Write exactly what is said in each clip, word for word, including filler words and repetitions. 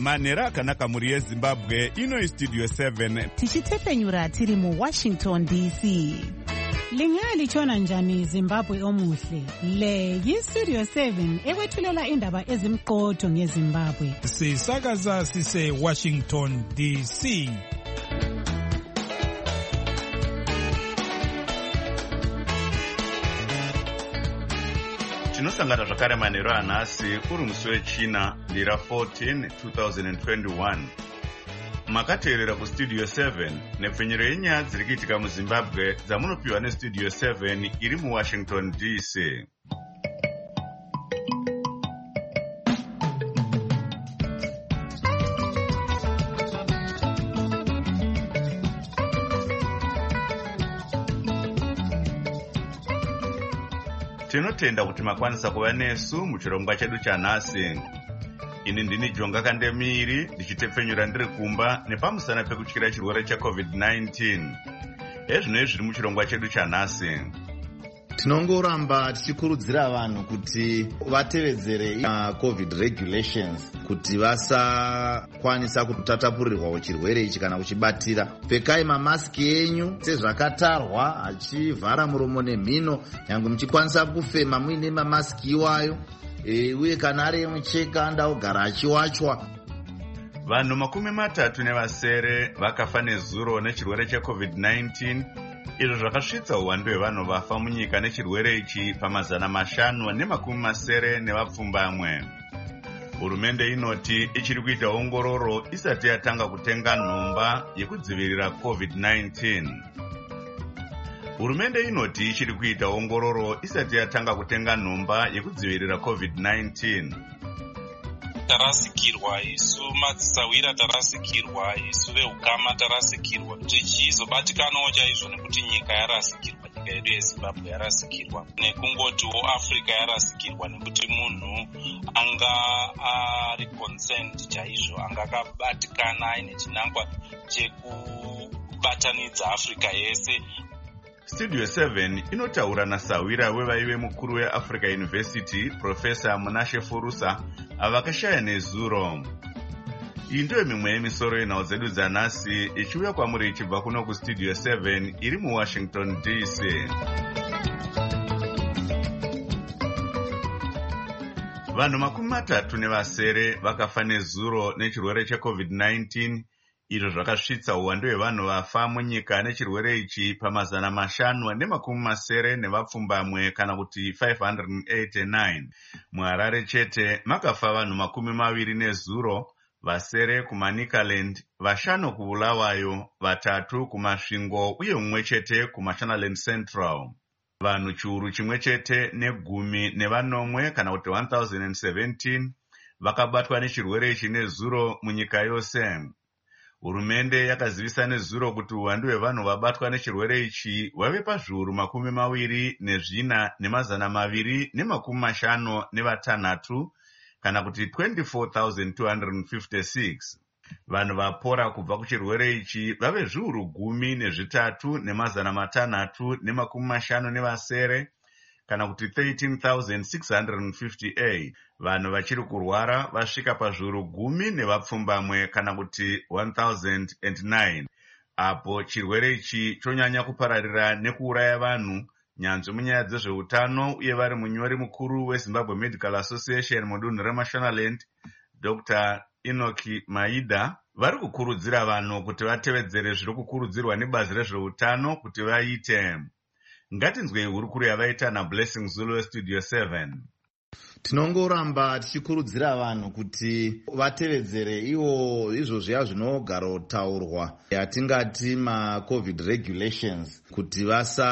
manhero akanaka mhuri yezimbabwe. Ino istudio seven tichitefenyura tiri muwashington D C. Lingalitshona njani Zimbabwe omuhle? Le yistudio seven ekwethulela indaba ezimqotho ngeZimbabwe. Sisakaza sise Washington D C. Tinosangana zvakare manhero anhasi uri musi wechina ndira fourteen two thousand twenty-one. Makateerera kustudio seven nepfenyero yenyaya dziri kuitika muZimbabwe dzamunopiwa nestudio seven iri muWashington D C. Tinotenda kuti makwanisa kuva nesu muchirongwa chedu chanhasi. Ini ndini Jonga Kandemiri ndichitepfenyura ndiri kumba nepamusana pekutyira chirwere checovid nineteen. Ezvino zviri muchirongwa chedu chanhasi. Tinongoramba tichikurudzira vanhu kuti vatevedzere uh, covid regulations kuti vasakwanisa kutatapurirwa chirwere ichi kana kuchibatira. Pfekai mamasiki enyu sezvakatarwa, achivhara muromo nemhino, nyange muchikwanisa kufema muine mamasiki iwayo. E, uye kana ari mucheka andaogara achiwachwa. Vanhu makumi matatu nevasere vakafa nezuro nechirwere checovid nineteen. Izvo zvakasvitsa uwandu hwevanhu vafa munyika nechirwere ichi pamazana mashanu nemakumi masere nevapfumbamwe. Hurumende inoti ichiri kuita ongororo isati yatanga kutenga nhomba yekudzivirira covid nineteen. Hurumende inoti ichiri kuita ongororo isati yatanga kutenga nhomba yekudzivirira covid nineteen. Tarasikirwa isu madzisawira, tarasikirwa isu veukama, tarasikirwa tichizobatikanawo chaizvo nekuti nyika yarasikirwa, nyika yedu yeZimbabwe yarasikirwa, nekungotiwo Africa yarasikirwa, nekuti munhu anga ari concerned chaizvo, anga akabatikana aine chinangwa chekubatanidza Africa yese. Studio seven inotaura naSawira wevaive mukuru weAfrica University, Professor Munashe Furusa, avakashaya nezuro. Iyi ndiyo mimwe yemisoro yenhau dzedu dzanhasi ichiuya kwamuri ichibva kuno kustudio seven iri muWashington D C. Vanhu makumi matatu nevasere vakafa nezuro nechirwere checovid nineteen. Izvo zvakasvitsa uwandu hwevanhu vafa munyika nechirwere ichi pamazana mashanu nemakumi masere nevapfumbamwe kana kuti five hundred eighty-nine. MuHarare chete makafa vanhu makumi maviri nezuro, vasere kuManicaland, vashanu kuBulawayo, vatatu kuMasvingo uye mumwe chete kuMashonaland Central. Vanhu chiuru chimwe chete negumi nevanomwe kana kuti one thousand seventeen vakabatwa nechirwere ichi nezuro munyika yose. Hurumende yakazivisa nezuro kuti uwandu hwevanhu vabatwa nechirwere ichi wave pazviuru makumi maviri nezvina nemazana maviri nemakumi mashanu nevatanhatu kana kuti twenty-four thousand two hundred fifty-six. Vanhu vapora kubva kuchirwere ichi vave zviuru gumi nezvitatu nemazana matanhatu nemakumi mashanu nevasere kana kuti thirteen thousand six hundred fifty-eight. Vanhu vachiri kurwara vasvika pazviuru gumi nevapfumbamwe kana kuti one thousand nine. Apo chirwere ichi chonyanya kupararira nekuuraya vanhu, nyanzvi munyaya dzezveutano uye vari munyori mukuru weZimbabwe Medical Association mudunhu reMashonaland, Doctor Enoki Maida, vari kukurudzira vanhu kuti vatevedzere zviri kukurudzirwa nebazi rezveutano kuti vaite. Ngatinzwei hurukuru yavaita naBlessing Zulu westudio seven. Tinongoramba tichikurudzira vanhu kuti vatevedzere iwo izvo zviya zvinogara kutaurwa yatingati macovid regulations kuti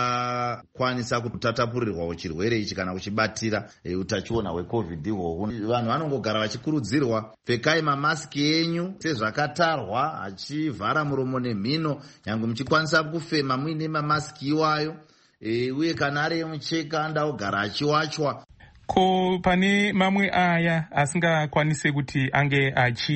vasakwanisa kutatapurirwa chirwere ichi kana kuchibatira e, utachiona hwecovid ihwohwo. Vanhu vanongogara vachikurudzirwa, pfekai mamasiki enyu sezvakatarwa, achivhara muromo nemhino, nyange muchikwanisa kufema muine mamasiki iwayo. E, uye kana ari mucheka andaogara achiwachwa. Ko pane mamwe aya asingakwanise kuti ange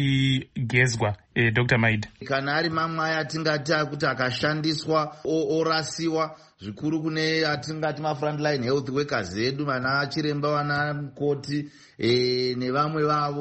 achigezwa, eh, Doctor Maida? Kana ari mamwe aya atingati kuti akashandiswa orasiwa, zvikuru kune atingati mafrontline health workers edu, vana chiremba, vana mukoti e, nevamwe vavo.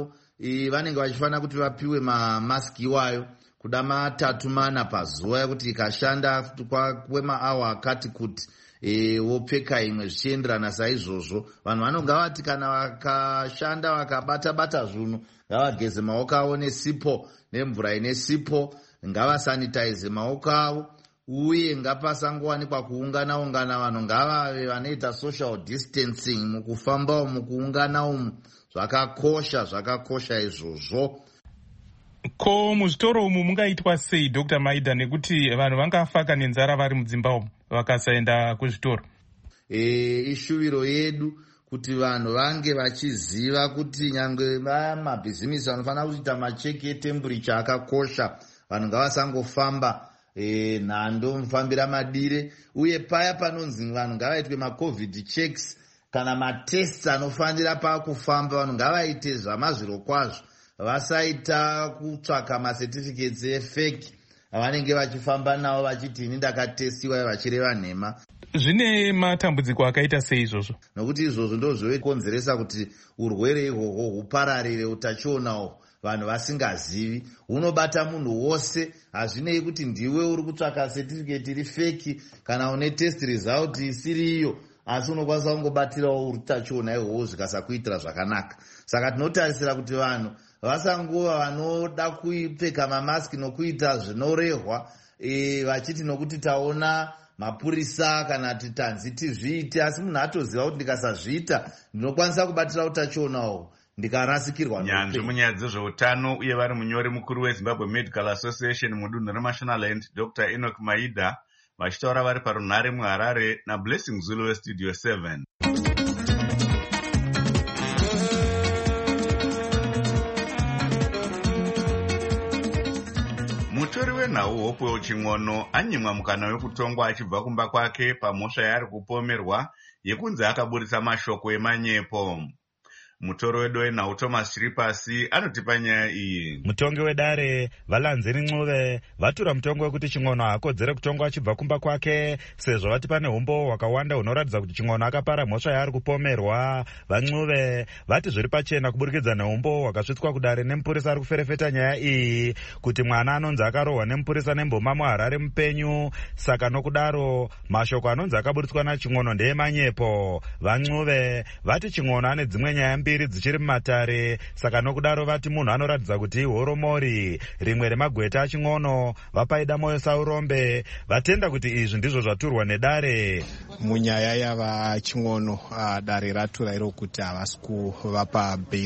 e, vanenge vachifanira kuti vapiwe mamaski iwayo kuda matatu mana pazuva yekuti ikashanda kwemaawa akati kuti e, wopfeka imwe zvichienderana saizvozvo. Vanhu vanonga vati kana vakashanda vakabata-bata zvunhu ngavageze maoko avo nesipo nemvura ine sipo, ngavasanitize maoko avo, uye ngapasangowanikwa kuungana ungana. Vanhu ngavave vanoita social distancing mukufamba umu, kuungana umu. Zvakakosha, zvakakosha izvozvo. Ko muzvitoro umu mungaitwa sei Doctor Maida, nekuti vanhu vangafaka nenzara vari mudzimba umu vakasaenda kuzvitoro? E, ishuviro yedu kuti vanhu vange vachiziva kuti nyangwe vaya mabhizimisi vanofanira kuita macheki etemburicha akakosha. Vanhu ngavasangofamba e, nhando mufambira madire, uye paya panonzi vanhu ngavaitwe macovid checks kana matests anofanira pakufamba. Vanhu ngavaite zvamazviro kwazvo, vasaita kutsvaka macertificates efeki avanenge vachifamba nawo vachiti ini ndakatestiwa vachireva nhema. Zvine matambudziko akaita sei izvozvo? Nokuti izvozvo ndozvokonzeresa kuti urwere ihwohwo hupararire, utachiona uhwo vanhu vasingazivi. Hunobata munhu wose, hazvinei kuti ndiwe uri kutsvaka certificate iri feki kana une test result isiri iyo, asi unokwanisa kungobatirawo utachiona ihwohwo zvikasakuitira zvakanaka. Saka tinotarisira kuti vanhu vasangova vanoda kupfeka mamaski nokuita zvinorehwa e, vachiti nokuti taona mapurisa kana titanzi tizviite, asi munhu atoziva kuti ndikasazviita ndinokwanisa kubatira utachiona ndikarasikirwa. Nyanzvi munyaya dzezveutano uye vari munyori mukuru weZimbabwe Medical Association mudunhu reMashonaland, Doctor Enoch Maida, vachitaura vari parunhare muHarare naBlessing Zulu weStudio seven. Mutori wenhau Hope Ching'ono anyimwa mukana wekutongwa achibva kumba kwake pamhosva yaari kupomerwa yekunzi akaburitsa mashoko emanyepo. Mutoro wedu wenhau Thomas Chiripasi anotipa nyaya iyi. Mutongi wedare Valanzeni Ncube vatura mutongo wekuti Ching'ono hakodzere kutongwa achibva kumba kwake sezvo vati pane umbo hwakawanda hunoratidza kuti Ching'ono akapara mhosva yaari kupomerwa. VaNcube vati zviri pachena kuburikidza neumbo hwakasvitswa kudare nemupurisa ari kuferefeta nyaya iyi kuti mwana anonzi akarohwa nemupurisa nemboma muHarare mupenyu. Saka nokudaro mashoko anonzi akaburitswa naChing'ono ndeemanyepo. VaNcube vati Ching'ono ane dzimwe nyaya mbiri dzichiri mumatare, saka nokudaro vati munhu anoratidza kuti ihoromori. Rimwe remagweta aChing'ono vapaida moyo Saurombe vatenda kuti izvi ndizvo zvaturwa nedare. Munyaya yava Ching'ono uh, dare ratura iro kuti havasi kuvapa bail.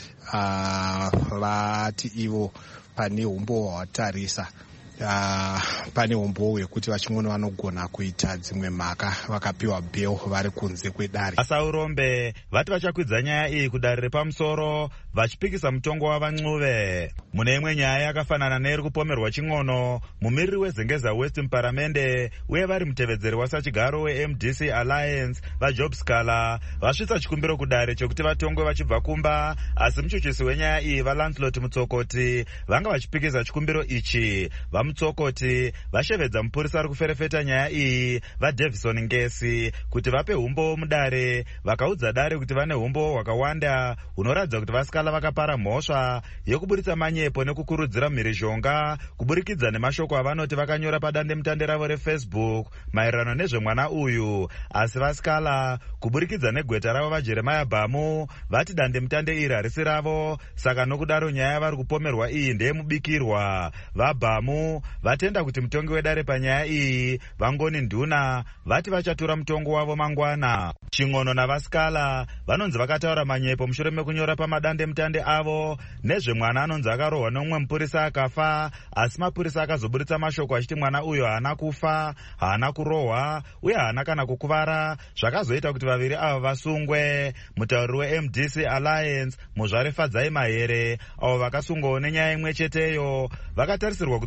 Uh, vati ivo pane umbo hwatarisa Uh, pane umbo hwekuti vaChing'ono vanogona kuita dzimwe mhaka vakapiwa bail vari kunze kwedare. Saurombe vati vachakwidza nyaya iyi kudare repamusoro vachipikisa mutongo wavaNcube. Mune imwe nyaya yakafanana neiri kupomerwa Ching'ono, mumiriri weZengeza West muparamende uye vari mutevedzeri wasachigaro weM D C Alliance vaJob Scala vasvitsa chikumbiro kudare chekuti vatongwe vachibva kumba, asi muchuchisi wenyaya iyi vaLancelot Mutsokoti vanga vachipikisa chikumbiro ichi. Mutsokoti vashevedza mupurisa ari kuferefeta nyaya iyi vaDavison Ngesi kuti vape umbo mudare. Vakaudza dare kuti vane umbo hwakawanda hunoratidza kuti vasikala vakapara mhosva yekuburitsa manyepo nekukurudzira mhirizhonga kuburikidza nemashoko avanoti vakanyora padandemutande ravo reFacebook maererano nezvemwana uyu. Asi vasikala kuburikidza negweta ravo vaJeremiah Bhamu vati dandemutande iri harisi ravo, saka nokudaro nyaya vari kupomerwa iyi ndeyemubikirwa. VaBhamu vatenda kuti mutongi wedare panyaya iyi Vangoni Nduna vati vachatura mutongo wavo mangwana. Ching'ono navasikala vanonzi vakataura manyepo mushure mekunyora pamadandemutande avo nezvemwana anonzi akarohwa nomumwe mupurisa akafa, asi mapurisa akazoburitsa mashoko achiti mwana uyo haana kufa, haana kurohwa uye haana kana kukuvara, zvakazoita kuti vaviri ava vasungwe. Mutauriri weM D C Alliance Muzvare Fadzai Mahere avo vakasungwawo nenyaya imwe cheteyo vakatarisirwa kudzoka kudare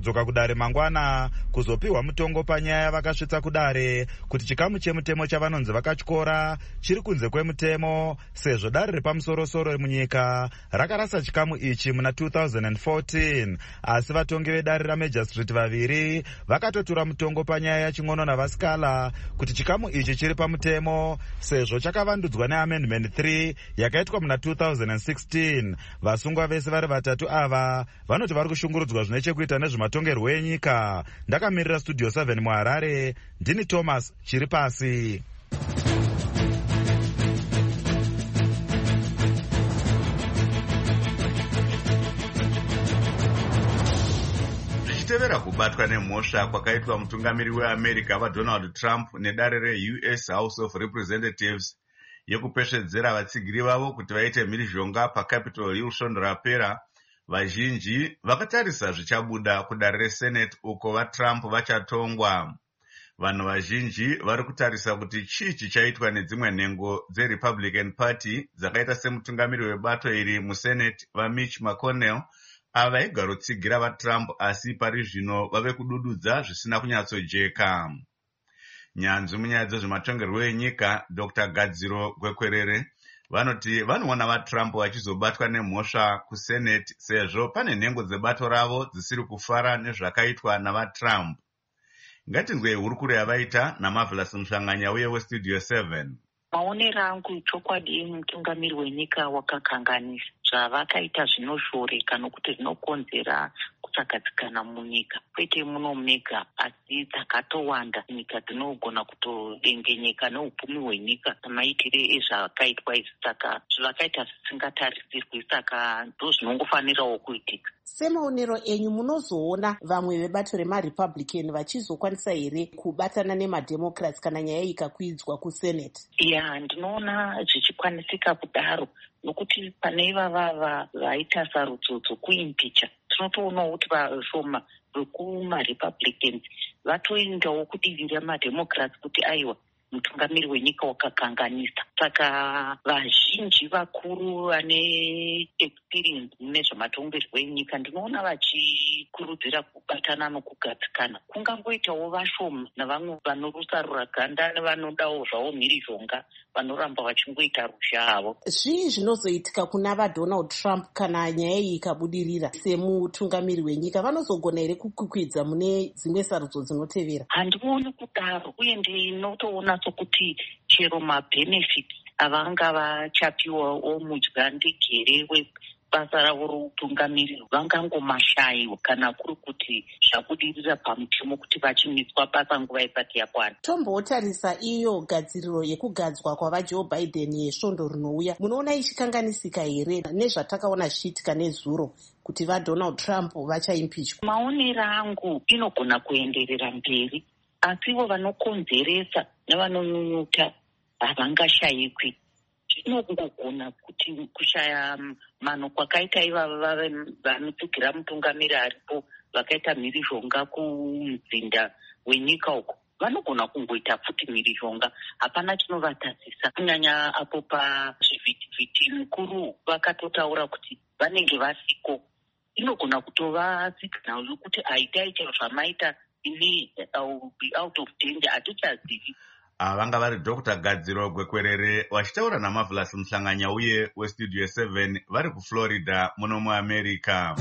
kudare mangwana kuzopiwa mutongo panyaya vakasvitsa kudare kuti chikamu chemutemo chavanonzi vakatyora chiri kunze kwemutemo sezvo dare repamusorosoro munyika rakarasa chikamu ichi muna two thousand fourteen. Asi vatongi vedare ramajor street vaviri vakatotura mutongo panyaya yaching'ono navasikala kuti chikamu ichi chiri pamutemo sezvo chakavandudzwa neamendment three yakaitwa muna two thousand sixteen. Vasungwa vese vari vatatu ava vanoti vari kushungurudzwa zvine chekuita nezvematongerwo enyika. Ndakamirira studio seven muHarare, ndini Thomas chiri pasi. Zvichitevera kubatwa nemhosva kwakaitwa mutungamiri weAmerica vaDonald Trump nedare reU S House of Representatives yekupesvedzera vatsigiri vavo kuti vaite mhirizhonga paCapitol Hill svondo rapera, vazhinji vakatarisa zvichabuda kudare reSenate uko vaTrump vachatongwa. Vanhu vazhinji vari kutarisa kuti chii chichaitwa nedzimwe nhengo dzeRepublican Party dzakaita semutungamiri webato iri muSenate vaMitch McConnell ava vaigarotsigira vaTrump asi pari zvino vave kudududza zvisina kunyatsojeka. Nyanzvi munyaya dzezvematongerwo enyika Doctor Gadziro Gwekwerere vanoti vanoona vaTrump vachizobatwa nemhosva kuSenate sezvo pane nhengo dzebato ravo dzisiri kufara nezvakaitwa navaTrump. Ngatinzwei hurukuro yavaita naMarvelous Mhlanganya uye weStudio seven. Maonero angu chokwadi mutungamiri wenyika wakakanganisa zvavakaita zvinoshoreka nokuti zvinokonzera kusagadzikana munyika. Kwete muno mega asi dzakatowanda nyika dzinogona kutodengenyeka neupfumi hwenyika namaitire ezvakaitwa izvi. Saka zvavakaita zvisingatarisirwi, saka ndozvinongofanirawo kuitika. Semaonero enyu munozoona vamwe vebato remaRepublican vachizokwanisa here kubatana nemademocrats kana nyaya ikakwidzwa kuSenate? Ya, ndinoona zvichikwanisika kudaro nokuti pane ivava vaita sarudzo kuimpicha tinotoonawo kuti vashoma vekumaRepublicans vatoendawo kudivi remademocrats kuti aiwa mutungamiri wenyika wakakanganisa. Saka vazhinji vakuru vane experience nezvematongerwo enyika ndinoona vachikurudzira kubatana nokugadzikana. Kungangoitawo vashoma navamwe vanorusarura ganda nevanodawo zvavo mhirizhonga vanoramba vachingoita rusha havo. Zvii zvinozoitika kuna vaDonald Trump kana nyaya iyi ikabudirira semutungamiri wenyika? Vanozogona here kukwikwidza mune dzimwe sarudzo dzinotevera? Handioni kudaro, uye ndinotoona sokuti chero mabenefits avanga vachapiwawo mudya ndigere webasa ravo routungamiri vangangomashayiwa kana kuri kuti zvabudirira pamutemo kuti vachimitswa basa nguva isati yakwana. Tombotarisa iyo gadziriro yekugadzwa kwavaJoe Biden yesvondo rinouya, munoona ichikanganisika here nezvatakaona zvichiitika nezuro kuti vaDonald Trump vachaimpichwa? Maonero angu inogona kuenderera mberi, asiwo vanokonzeresa nevanonyunyuta havangashayikwi. Inongogona kuti kushaya mano kwakaita ivava vanotsigira mutungamiri aripo vakaita mhirizhonga kumudzinda wenyika uko vanogona kungoita futi mhirizhonga, hapana chinovatadzisa. Kunyanya apo pazvivhitivhiti mukuru vakatotaura kuti vanenge vasiko, inogona kutova signal yokuti aitai chero zvamaita ini I'll be out of danger, hatichazivi. Vanga vari Doctor Gadziro Gwekwerere vachitaura naMarvelous Mhlanganya uye weStudio seven vari kuFlorida muno muAmerica.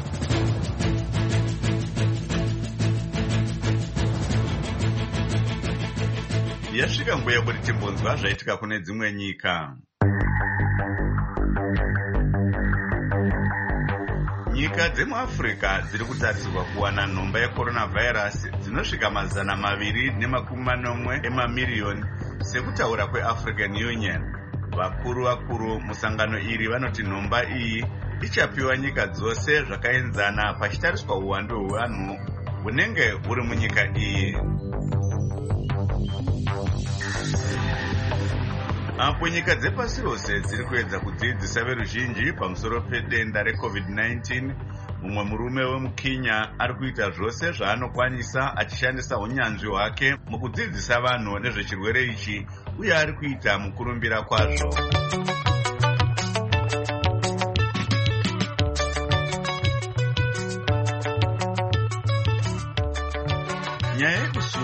Yasvika nguva yekuti timbonzwa zvaitika kune dzimwe nyika. Nyika dzemuAfrica dziri kutarisirwa kuwana nhomba yeCoronavirus dzinosvika mazana maviri nemakumi manomwe emamiriyoni sekutaura kweAfrican Union. Vakuru vakuru musangano iri vanoti nhomba iyi ichapiwa nyika dzose zvakaenzana pachitariswa uwandu hwevanhu hunenge huri munyika iyi. Apo nyika dzepasi rose dziri kuedza kudzidzisa veruzhinji pamusoro pedenda reCovid nineteen, mumwe murume wemuKenya ari kuita zvose zvaanokwanisa achishandisa unyanzvi hwake mukudzidzisa vanhu nezvechirwere ichi uye ari kuita mukurumbira kwazvo.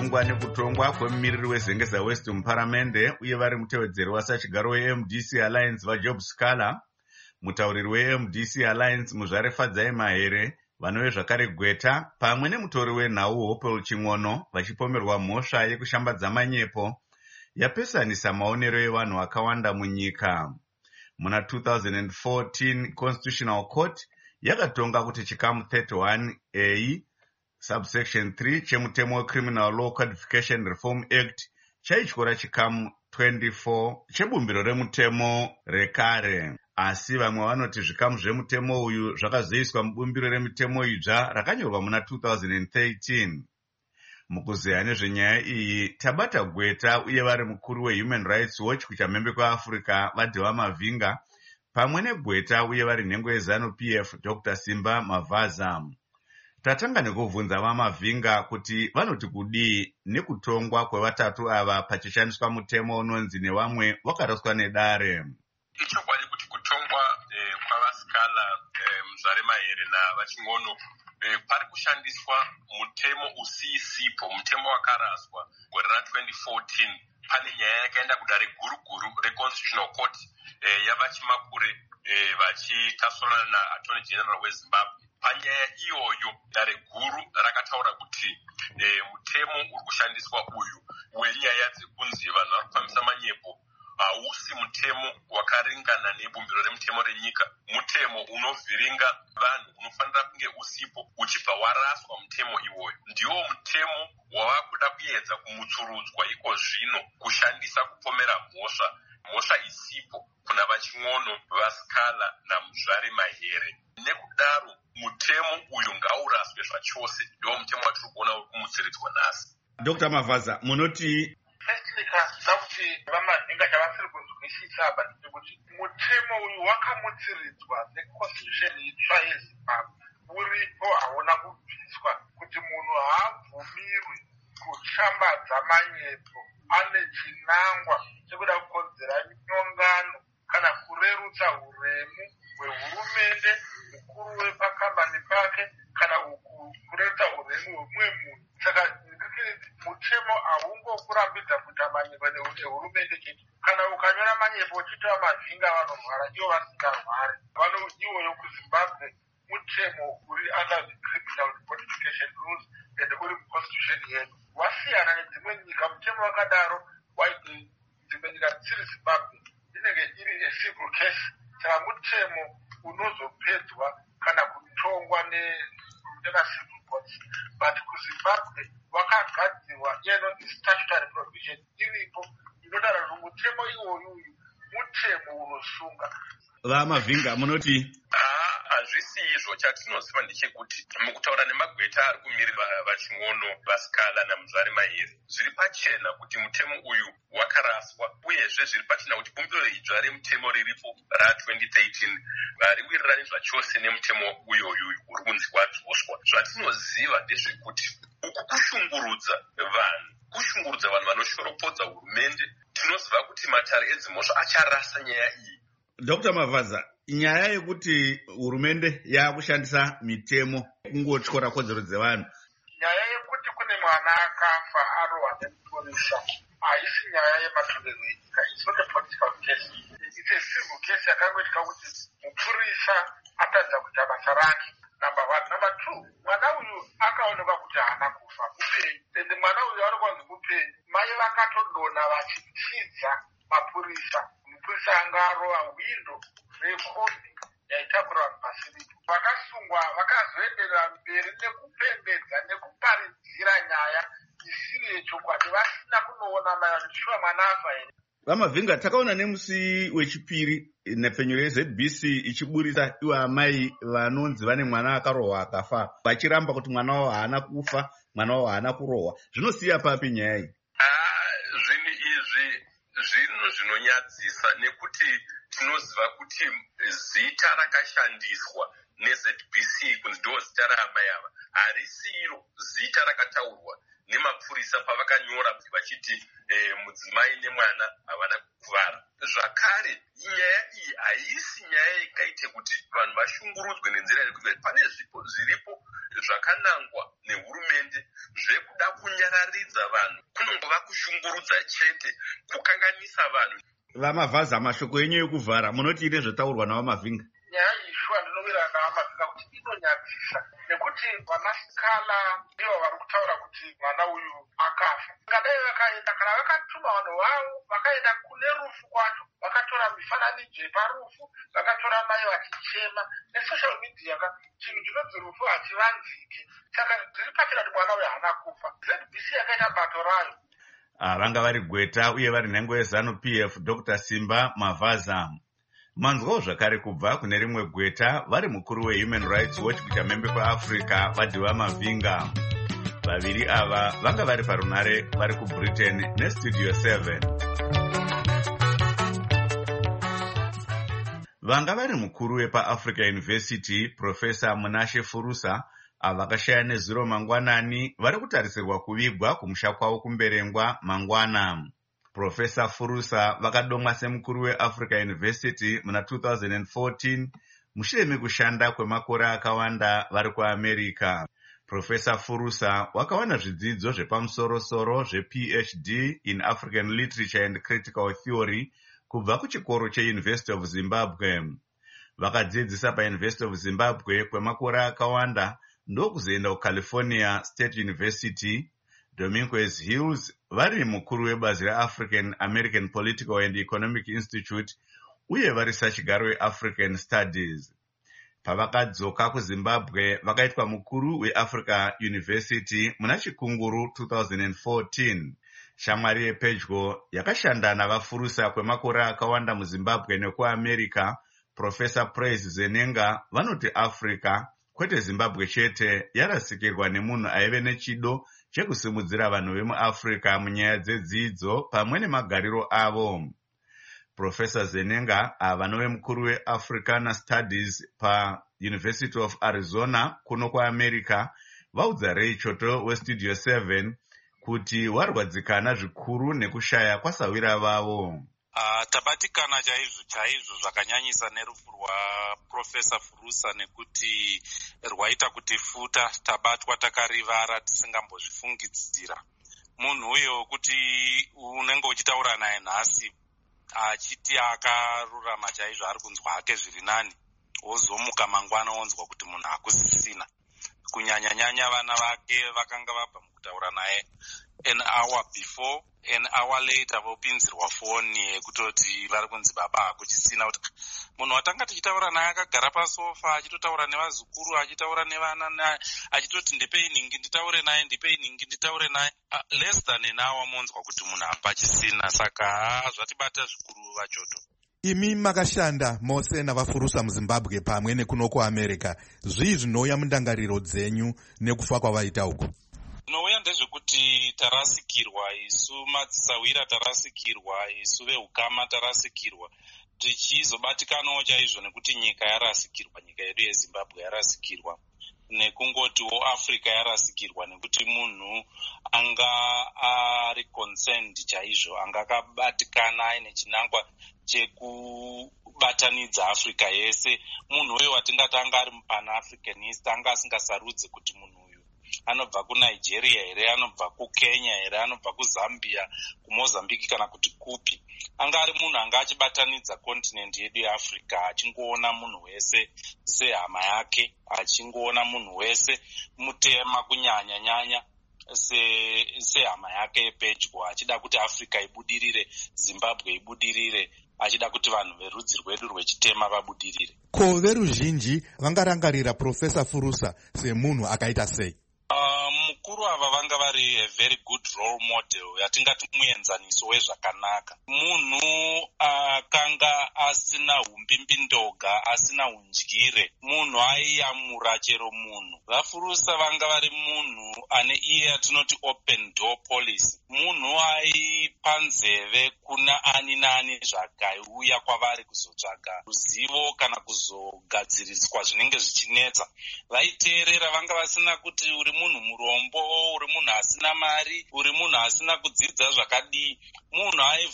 vakatongwa nekutongwa kwemumiriri wezengeza west muparamende uye vari mutevedzeri wasachigaro we-M D C Alliance vaJob Scala, mutauriri we-M D C Alliance muzvare Fadzai Mahere, vanove zvakare Gweta pamwe nemutori wenhau Hopel Ching'ono vachipomerwa mhosva yekushambadza manyepo yapesanisa maonero evanhu vakawanda munyika. Muna two thousand fourteen Constitutional Court yakatonga kuti chikamu thirty-one A subsection three chemutemo weCriminal Law Codification Reform Act chaityora chikamu twenty-four chebumbiro remutemo rekare. Asi vamwe vanoti zvikamu zvemutemo uyu zvakazoiswa mubumbiro remutemo idzva rakanyorwa muna two thousand thirteen. Mukuzeya nezvenyaya iyi tabata Gweta uye vari mukuru weHuman Rights Watch kuchamhembe kweAfrica vaDheva Mavhinga, pamwe neGweta uye vari nhengo yeZanu P F Doctor Simba Mavaza. Tatanga nekubvunza vaMavhinga kuti vanoti kudii nekutongwa kwevatatu ava pachishandiswa mutemo unonzi nevamwe wakaraswa nedare. Ichokwadi kuti kutongwa eh, kwavaScala eh, muzvare Mahere navaChing'ono eh, pari kushandiswa mutemo usisipo, mutemo wakaraswa gore ra twenty fourteen. Pane nyaya yakaenda kudare guru-guru reConstitutional Court eh, yavaChimakure eh, vachitasurana naAttorney General weZimbabwe. Panyaya iyoyo dare guru rakataura kuti eh, mutemo uri kushandiswa uyu wenyaya dzekunzi vanhu vari kufambisa manyepo hausi mutemo wakaringana nebumbiro remutemo renyika. Mutemo unovhiringa vanhu unofanira kunge usipo uchibva waraswa mutemo iwoyo. Ndiwo mutemo wavakuda kuedza kumutsurudzwa iko zvino kushandisa kupomera mhosva mhosva isipo kuna vaChing'ono, vaScala namuzvare Mahere. Nekudaro mutemo uyu ngauraswe zvachose. Ndiwo mutemo watiri kuona uri kumutsiridzwa nhasi. Doctor Mavaza, munoti ndikazviza kuti vaMavhinga chavasiri kuzwisisa apa ndechekuti mutemo uyu wakamutsiridzwa neconstitution itsva yeZimbabwe. Uripo hauna kubviswa kuti munhu haabvumirwi kushambadza manyepo ane chinangwa chekuda kukonzera nyongano kana kurerutsa uremu hwehurumende, mukuru wepakambani pake, kana kurerutsa uremu hwemumwe munhu. Saka mutemo haungokurambidza kuita manyepo nehurumende chete. Kana ukanyora manyepo uchita Mavhinga vanorwara, ivo vasingarwari. Vano iwoyo kuZimbabwe mutemo uri under the Criminal Codification Rules and uri muconstitution yedu. Wasiyana nedzimwe nyika, mutemo wakadaro waiti dzimwe nyika dzisiri Zimbabwe inenge iri a civil case. Saka mutemo unozopedzwa kana kutongwa nemacivil courts. But kuZimbabwe wakagadzirwa inonzi statutory provision iripo inotaura kuti mutemo iwoyu mutemo unosunga. vaMavhinga munoti hazvisi izvo. Chatinoziva ndechekuti mukutaura nemagweta ari kumirira vaChing'ono, vaScala namuzvare Mahere, zviri pachena kuti mutemo uyu wakaraswa, uyezve zviri pachena kuti bumbiro idzva remutemo riripo ra twenty thirteen hariwirirani zvachose nemutemo uyoyu uri kunzi wadzoswa. Zvatinoziva ndezvekuti uku kushungurudza vanhu, kushungurudza vanhu vanoshoropodza hurumende. Tinoziva kuti matare edzimhosva acharasa nyaya iyi. Doctor Mavaza, nyaya yekuti hurumende yakushandisa mitemo kungotyora kodzero dzevanhu, nyaya yekuti kune mwana akafa arohwa nemupurisa haisi nyaya yematongerwo enyika. It's not a political case. It's a civil case yakangoitika kuti mupurisa atadza kuita basa rake. Number one. Number two, mwana uyu akaonekwa kuti haana kufa, mupenyu. Ende mwana uyu anokunzi mupenyu. Mai vakatodona vachitsidza mapurisa. Mupurisa anga arova hwindo rekombi yaitakura vanhu pasiripo. Vakasungwa vakazoenderera mberi nekupembedza nekuparidzira nyaya isiri yechokwadi, vasina kunoona mai vachishuva mwana afa here. vaMavhinga, takaona nemusi wechipiri nhepfenyo reZ B C ichiburisa ivo amai vanonzi vane mwana akarohwa akafa, vachiramba kuti mwana wavo haana kufa, mwana wavo haana kurohwa. Zvinosiya papi nyaya iyi? Zvinhu izvi zvinhu zvinonyadzisa nekuti tinoziva kuti zita rakashandiswa neZ B C kunzi ndo zita raamai ava harisiro zita rakataurwa nemapurisa pavakanyora vachiti eh, mudzimai nemwana havana kukuvara. Zvakare nyaya iyi haisi nyaya ikaite kuti vanhu vashungurudzwe nenzira yekuti pane zvipo zviripo zvakanangwa nehurumende zvekuda kunyararidza vanhu kunongova kushungurudza chete, kukanganisa vanhu. Vamavhaza, mashoko enyu ekuvhara munoti ine zvataurwa navamavhinga? Nyaya iyi shuwa ndinowirirana navamavhinga kuti inonyadzisa, nekuti vanasikala ndivo vari kutaura kuti mwana uyu akafa. Ngadai vakaenda kana vakatuma vanhu vavo vakaenda kune rufu kwacho, vakatora mifananidzo yeparufu, vakatora mai vachichema nesocial media ka chinhu chinonzi rufu hachivanziki. Saka zviri pachena kuti mwana uyu haana kufa. Z B C yakaita bato rayo. Ah, vanga vari Gweta uye vari nhengo yeZanu P F Doctor Simba Mavaza. Manzwawo zvakare kubva kune rimwe Gweta vari mukuru weHuman Rights Watch kuita membe kwaAfrica Vadiwa Mavinga. Vaviri ava vanga vari parunare vari kuBritain neStudio seven. Vanga vari mukuru wepaAfrica University Professor Munashe Furusa avakashaya nezuro mangwanani vari kutarisirwa kuvigwa kumusha kwavo kumberengwa mangwana. Professor Furusa vakadomwa semukuru weAfrica University muna two thousand fourteen mushure mekushanda kwemakore akawanda vari kuAmerica. Professor Furusa wakawana zvidzidzo zvepamusoro-soro zvePhD in African Literature and Critical Theory kubva kuchikoro cheUniversity of Zimbabwe. Vakadzidzisa paUniversity of Zimbabwe kwemakore akawanda ndokuzoenda kuCalifornia State University, Dominguez Hills, vari mukuru webazi reAfrican American Political and Economic Institute uye vari sachigaro weAfrican Studies. Pavakadzoka kuZimbabwe vakaitwa mukuru weAfrica University muna Chikunguru two thousand fourteen. Shamwari yepedyo yakashanda navafurusa kwemakore akawanda muZimbabwe nekuAmerica, Professor Praise Zenenga vanoti Africa kwete Zimbabwe chete yarasikirwa nemunhu aive nechido chekusimudzira vanhu vemuAfrica munyaya dzedzidzo pamwe nemagariro avo. Professor Zenenga avanove mukuru weAfricana Studies paUniversity of Arizona kuno kuAmerica vaudza Ray Choto weStudio seven kuti warwadzikana zvikuru nekushaya kwasawira vavo. Uh, tabatikana chaizvo chaizvo zvakanyanyisa nerufu rwaProfesa Furusa nekuti rwaita kuti futa tabatwa takarivara tisingambozvifungidzira. Munhu uyo kuti unenge uchitaura naye nhasi achiti akarurama chaizvo ari kunzwa hake zviri nani, wozomuka mangwana wonzwa kuti munhu hakusisina. Kunyanya-nyanya vana vake vakanga vabva mukutaura naye an hour before, an hour later vopinzirwa foni yekutoti vari kunzi baba hakuchisina. Kuti munhu watanga tichitaura naye akagara pasofa achitotaura nevazukuru, achitaura nevana naye, achitoti ndipei ningi nditaure naye, ndipei ningi nditaure naye. Uh, less than an hour monzwa kuti munhu hapachisina. Saka zvatibata zvikuru vachoto. Imi makashanda mose navafurusa muZimbabwe pamwe nekuno kuAmerica. Zvii zvinouya mundangariro dzenyu nekufa kwavaita uku? Zvinouya ndezvekuti tarasikirwa, isu madzisawira tarasikirwa, isu veukama tarasikirwa, tichizobatikanawo chaizvo nekuti nyika yarasikirwa, nyika yedu yeZimbabwe yarasikirwa, nekungotiwo Africa yarasikirwa, nekuti munhu anga ari concerned chaizvo, anga akabatikana aine chinangwa chekubatanidza Africa yese. Munhu uyo watingati anga ari pan-Africanist, anga asingasarudzi kuti munhu uyu anobva kuNigeria here, anobva kuKenya here, anobva kuZambia, kuMozambique kana kuti kupi. Anga ari munhu anga achibatanidza continent yedu yeAfrica, achingoona munhu wese sehama yake, achingoona munhu wese mutema kunyanya-nyanya sehama yake yepedyo, achida kuti Africa ibudirire, Zimbabwe ibudirire, achida kuti vanhu verudzi rwedu rwechitema vabudirire. Ko veruzhinji vangarangarira Professor Furusa semunhu akaita sei? Uh, mukuru ava vanga vari a very good role model, yatingati muenzaniso wezvakanaka. Munhu akanga uh, asina umbimbindoga, asina undyire, munhu aiyamura chero munhu. Vafurusa vanga vari munhu ane iye yatinoti open door policy. Munhu aipa nzeve kuna ani nani zvakaiuya kwavari kuzotsvaga ruzivo kana kuzogadziriswa zvinenge zvichinetsa. Vaiteerera, vanga vasina kuti uri munhu murombo, uri munhu asina mari, uri munhu asina kudzidza zvakadii. Munhu aivhura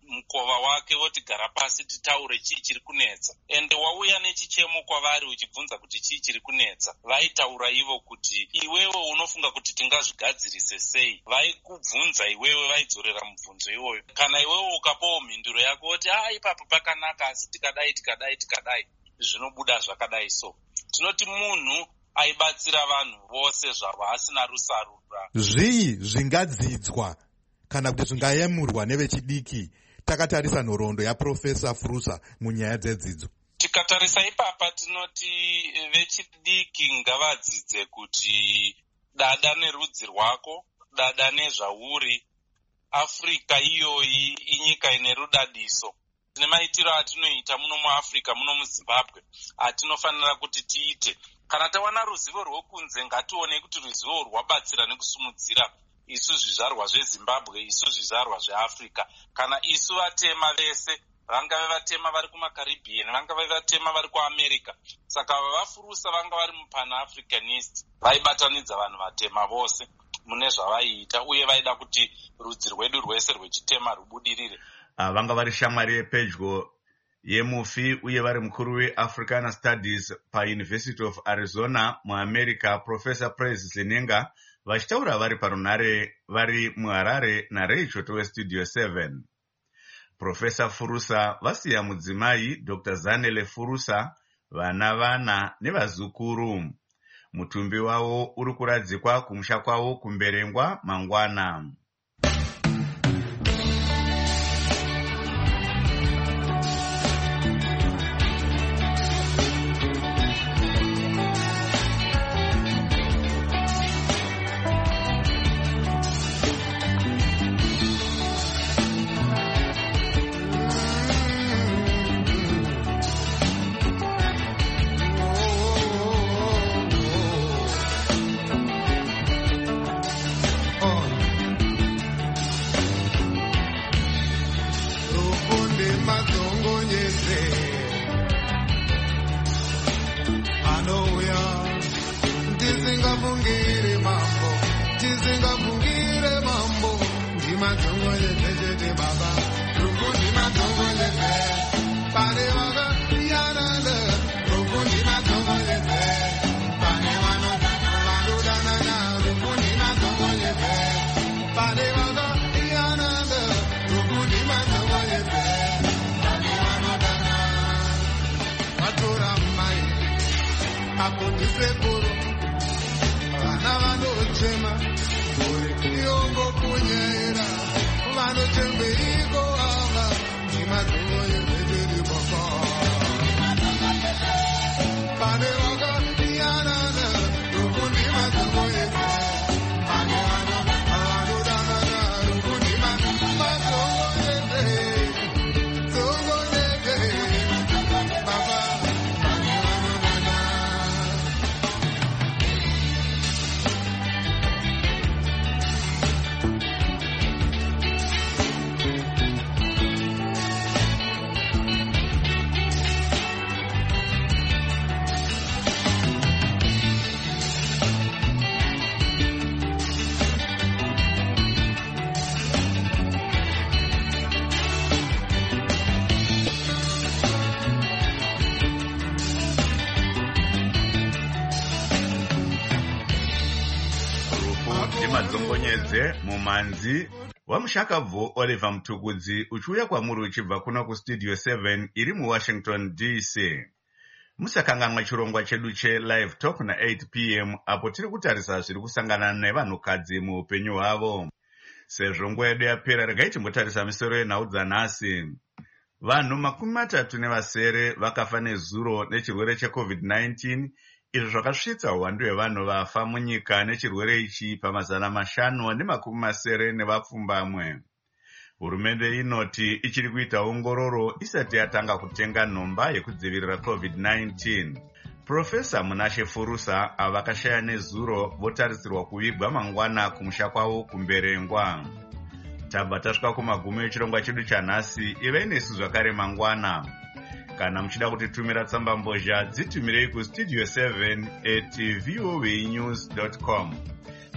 mukova wake voti gara pasi titaure chii chiri kunetsa. Ende wauya nechichemo kwavari uchibvunza kuti chii chiri kunetsa, vaitaura ivo kuti iwewe unofunga kuti tingazvigadzirise sei. Vaikubvunza iwewe, vaidzorera mubvunzo iwoyo. Kana iwewe ukapawo mhinduro yako woti ah ipapo pakanaka asi tikadai tikadai tikadai zvinobuda zvakadai. So tinoti munhu aibatsira vanhu vose zvavo asina rusarura. Zvii zvingadzidzwa kana kuti zvingayemurwa nevechidiki takatarisa nhoroondo yaProfesa Furusa munyaya dzedzidzo? Tikatarisa ipapa tinoti vechidiki ngavadzidze kuti dada nerudzi rwako, dada nezvauri. Afrika iyoyi inyika ine rudadiso. Tine maitiro atinoita muno muAfrica, muno muZimbabwe, atinofanira kuti tiite. Kana tawana ruzivo rwokunze, ngatione kuti ruzivo rwabatsira nekusumudzira isu zvizvarwa zveZimbabwe, isu zvizvarwa zveAfrica. Kana isu vatema vese, vangave vatema vari kumaCaribbean, vangave vatema vari kuAmerica. Saka vaFurusa vanga vari muPan-Africanist, vaibatanidza vanhu vatema vose mune zvavaiita, uye vaida kuti rudzi rwedu rwese rwechitema rubudirire. Vanga vari shamwari yepedyo yemufi uye vari mukuru weAfrican Studies paUniversity of Arizona muAmerica, Professor Praise Zenenga, vachitaura vari parunare vari muHarare naRachel weStudio seven. Professor Furusa vasiya mudzimai Doctor Zanele Furusa, vana vana nevazukuru. Mutumbi wavo uri kuradzikwa kumusha kwavo kumberengwa mangwana. Madzongonyedze mumanzi wamushakabvu Oliver Mtukudzi uchiuya kwamuri uchibva kuno kuStudio seven iri muWashington D C. Musakanganwa chirongwa chedu cheLive Talk na eight p m apo tiri kutarisa zviri kusangana nevanhukadzi muupenyu hwavo. Sezvo nguva yedu yapera, regai timbotarisa misoro yenhau dzanhasi. Vanhu makumi matatu nevasere vakafa nezuro nechirwere cheCovid nineteen, izvo zvakasvitsa uwandu hwevanhu vafa munyika nechirwere ichi pamazana mashanu nemakumi masere nevapfumbamwe. Hurumende inoti ichiri kuita ongororo isati yatanga kutenga nhomba yekudzivirira COVID nineteen. Profesa Munashe Furusa avakashaya nezuro votarisirwa kuvigwa mangwana kumusha kwavo kumberengwa. Tabva tasvika kumagumo echirongwa chedu chanhasi. Ivai nesu zvakare mangwana. Kana muchida kutitumira tsamba mbozha, dzitumirei kustudio seven at voanews dot com.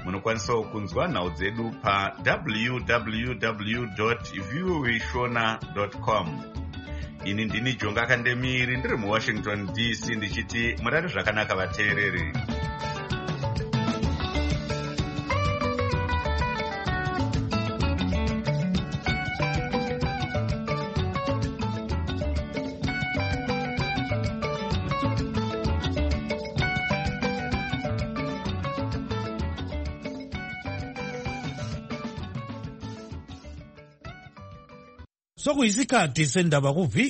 munokwanisawo kunzwa nhau dzedu pa w w w dot voa shona dot com. ini ndini Jonga Kandemiri ndiri muwashington d c ndichiti murari zvakanaka vateereri. Sokuyisikhathi sendaba ku